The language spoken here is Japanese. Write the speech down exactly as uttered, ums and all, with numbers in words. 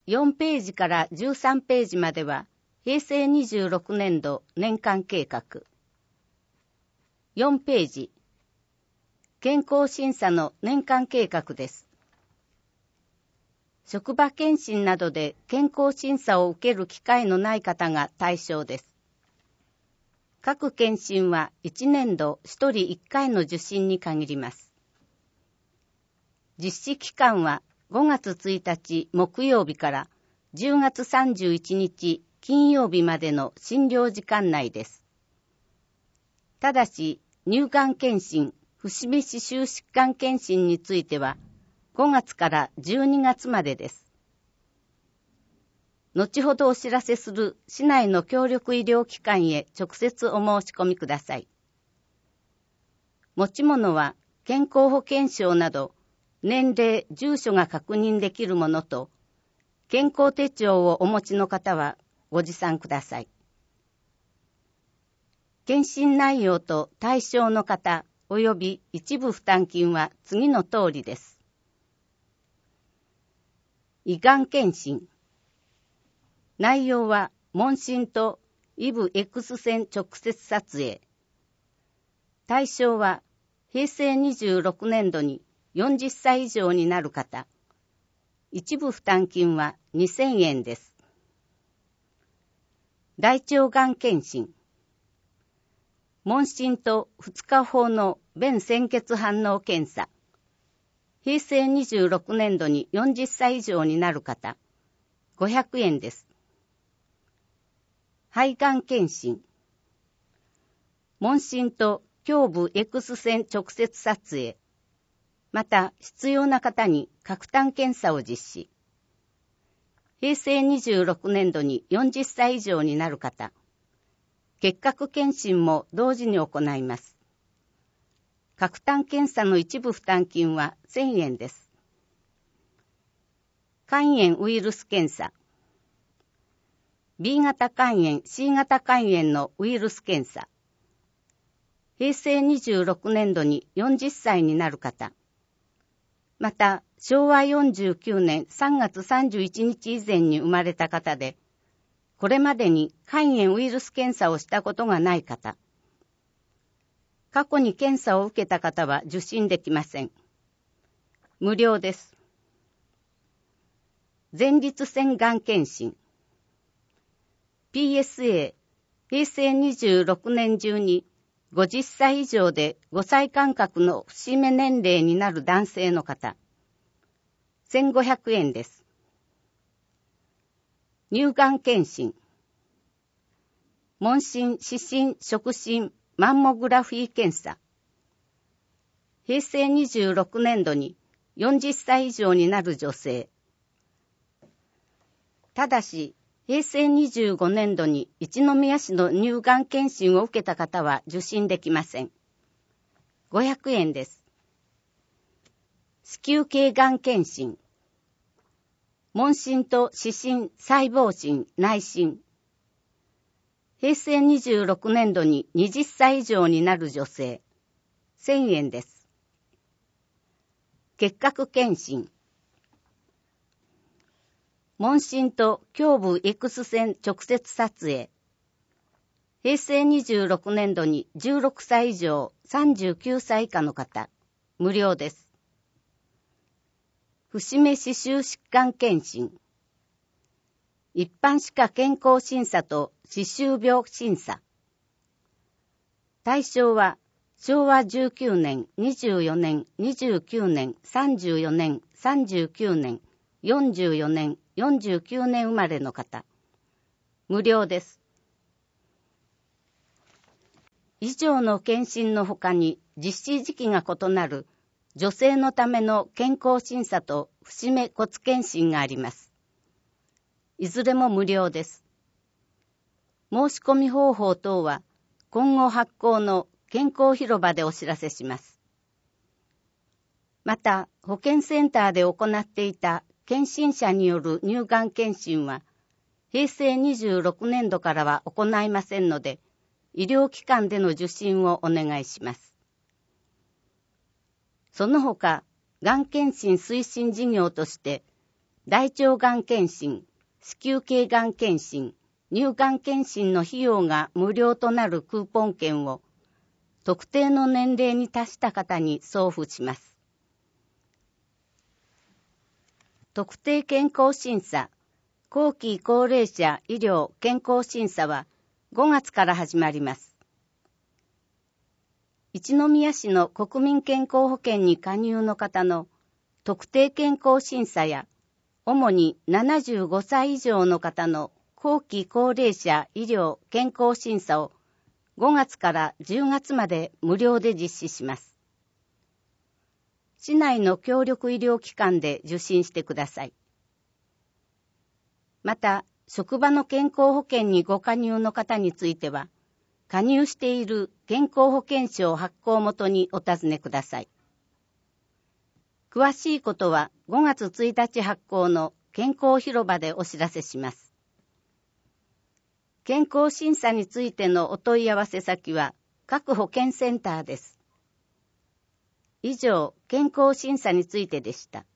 よんページからじゅうさんページまでは、へいせいにじゅうろくねんど年間計画。よんページ、健康審査の年間計画です。職場検診などで健康審査を受ける機会のない方が対象です。各検診はいちねんどひとりいっかいの受診に限ります。実施期間はごがつついたち木曜日からじゅうがつさんじゅういちにち金曜日までの診療時間内です。ただし、乳がん検診、節目刺繍疾患検診についてはごがつからじゅうにがつまでです。後ほどお知らせする市内の協力医療機関へ直接お申し込みください。持ち物は健康保険証など年齢、住所が確認できるものと健康手帳をお持ちの方はご持参ください。検診内容と対象の方及び一部負担金は次の通りです。胃がん検診。内容は問診とイブ X 線直接撮影。対象はへいせいにじゅうろくねんどによんじゅっさい以上になる方。一部負担金はにせんえんです。大腸がん検診。問診とふつかほうの便潜血反応検査。へいせいにじゅうろくねんどによんじゅっさい以上になる方。ごひゃくえんです。肺がん検診。問診と胸部 X 線直接撮影。また必要な方に核炭検査を実施。へいせいにじゅうろくねんどによんじゅっさい以上になる方。結核検診も同時に行います。核炭検査の一部負担金はせんえんです。肝炎ウイルス検査。B 型肝炎、C 型肝炎のウイルス検査。へいせいにじゅうろくねんどによんじゅっさいになる方。また、しょうわよんじゅうきゅうねんさんがつさんじゅういちにち以前に生まれた方で、これまでに肝炎ウイルス検査をしたことがない方。過去に検査を受けた方は受診できません。無料です。前立腺がん検診。ピーエスエー、へいせいにじゅうろくねん中にごじゅっさい以上でごさい間隔の節目年齢になる男性の方。せんごひゃくえんです。乳がん検診。問診、視診、触診、マンモグラフィー検査。へいせいにじゅうろくねんどによんじゅっさい以上になる女性。ただし、へいせいにじゅうごねんどに一宮市の乳がん検診を受けた方は受診できません。ごひゃくえんです。子宮頸がん検診。問診と視診、細胞診、内診。へいせいにじゅうろくねんどにはたち以上になる女性。せんえんです。結核検診。問診と胸部 X 線直接撮影。へいせいにじゅうろくねんどにじゅうろくさい以上さんじゅうきゅうさい以下の方。無料です。節目刺繍疾患検診。一般歯科健康審査と歯周病審査。対象はしょうわじゅうきゅうねん、にじゅうよねん、にじゅうきゅうねん、さんじゅうよねん、さんじゅうきゅうねん、よんじゅうよねん、よんじゅうきゅうねん生まれの方。無料です。以上の検診の他に実施時期が異なる女性のための健康審査と節目骨検診があります。いずれも無料です。申し込み方法等は今後発行の健康広場でお知らせします。また、保健センターで行っていた検診者による乳がん検診は、へいせいにじゅうろくねんどからは行いませんので、医療機関での受診をお願いします。その他、がん検診推進事業として、 大腸がん検診、子宮頸がん検診、乳がん検診の費用が無料となるクーポン券を特定の年齢に達した方に送付します。特定健康審査、後期高齢者医療健康審査はごがつから始まります。一宮市の国民健康保険に加入の方の特定健康審査や、主にななじゅうごさい以上の方の後期高齢者医療健康審査をごがつからじゅうがつまで無料で実施します。市内の協力医療機関で受診してください。また、職場の健康保険にご加入の方については、加入している健康保険証発行元にお尋ねください。詳しいことはごがつついたち発行の健康広場でお知らせします。健康審査についてのお問い合わせ先は各保健センターです。以上、健康審査についてでした。